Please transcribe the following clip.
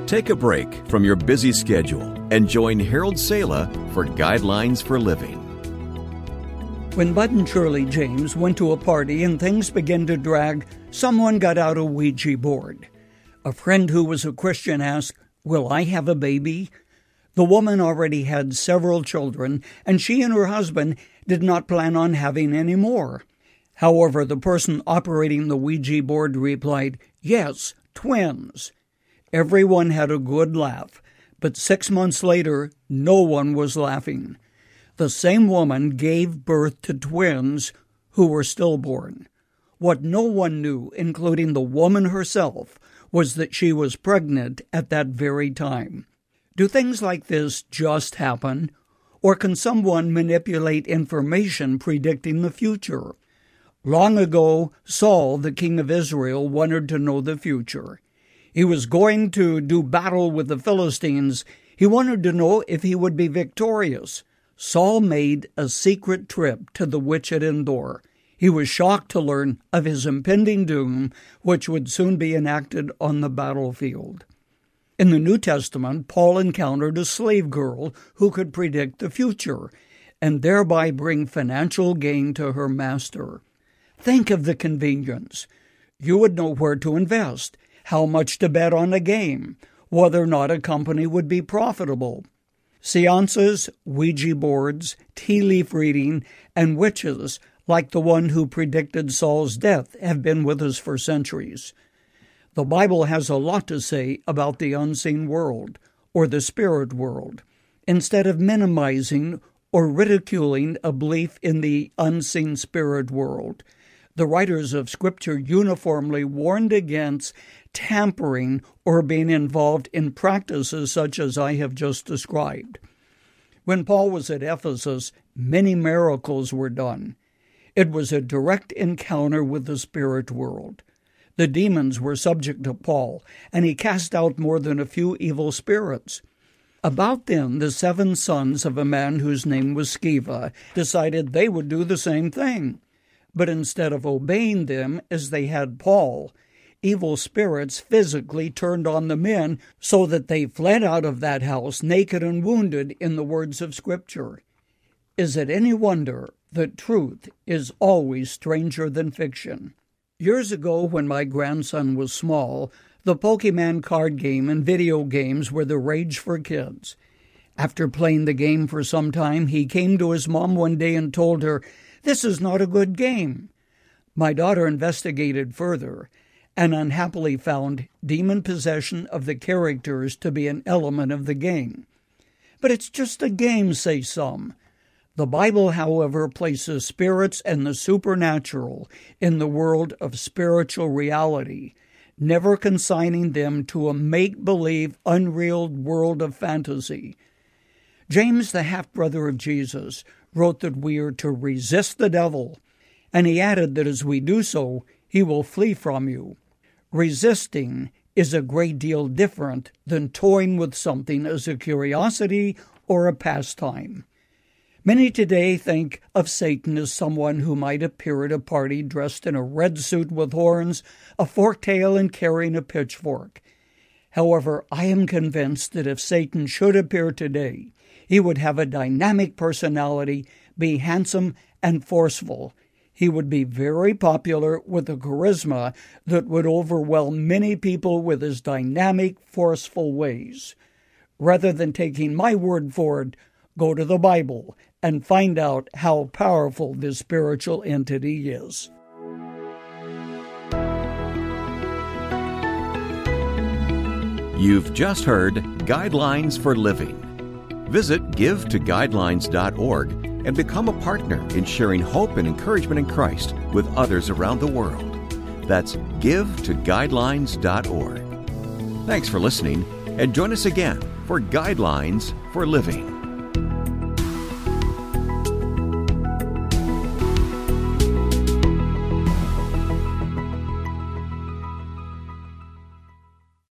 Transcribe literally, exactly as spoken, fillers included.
Take a break from your busy schedule and join Harold Sala for Guidelines for Living. When Bud and Shirley James went to a party and things began to drag, someone got out a Ouija board. A friend who was a Christian asked, "Will I have a baby?" The woman already had several children, and she and her husband did not plan on having any more. However, the person operating the Ouija board replied, "Yes, twins." Everyone had a good laugh, but six months later, no one was laughing. The same woman gave birth to twins who were stillborn. What no one knew, including the woman herself, was that she was pregnant at that very time. Do things like this just happen? Or can someone manipulate information predicting the future? Long ago, Saul, the king of Israel, wanted to know the future. He was going to do battle with the Philistines. He wanted to know if he would be victorious. Saul made a secret trip to the witch at Endor. He was shocked to learn of his impending doom, which would soon be enacted on the battlefield. In the New Testament, Paul encountered a slave girl who could predict the future and thereby bring financial gain to her master. Think of the convenience. You would know where to invest, how much to bet on a game, whether or not a company would be profitable. Seances, Ouija boards, tea leaf reading, and witches, like the one who predicted Saul's death, have been with us for centuries. The Bible has a lot to say about the unseen world, or the spirit world. Instead of minimizing or ridiculing a belief in the unseen spirit world, the writers of Scripture uniformly warned against tampering or being involved in practices such as I have just described. When Paul was at Ephesus, many miracles were done. It was a direct encounter with the spirit world. The demons were subject to Paul, and he cast out more than a few evil spirits. About then, the seven sons of a man whose name was Sceva decided they would do the same thing. But instead of obeying them as they had Paul, evil spirits physically turned on the men so that they fled out of that house naked and wounded, in the words of Scripture. Is it any wonder that truth is always stranger than fiction? Years ago, when my grandson was small, the Pokemon card game and video games were the rage for kids. After playing the game for some time, he came to his mom one day and told her, "This is not a good game." My daughter investigated further and unhappily found demon possession of the characters to be an element of the game. But it's just a game, say some. The Bible, however, places spirits and the supernatural in the world of spiritual reality, never consigning them to a make-believe, unreal world of fantasy. James, the half-brother of Jesus, wrote that we are to resist the devil, and he added that as we do so, he will flee from you. Resisting is a great deal different than toying with something as a curiosity or a pastime. Many today think of Satan as someone who might appear at a party dressed in a red suit with horns, a forked tail, and carrying a pitchfork. However, I am convinced that if Satan should appear today, he would have a dynamic personality, be handsome and forceful. He would be very popular with a charisma that would overwhelm many people with his dynamic, forceful ways. Rather than taking my word for it, go to the Bible and find out how powerful this spiritual entity is. You've just heard Guidelines for Living. Visit give to guidelines dot org and become a partner in sharing hope and encouragement in Christ with others around the world. That's give to guidelines dot org. Thanks for listening, and join us again for Guidelines for Living.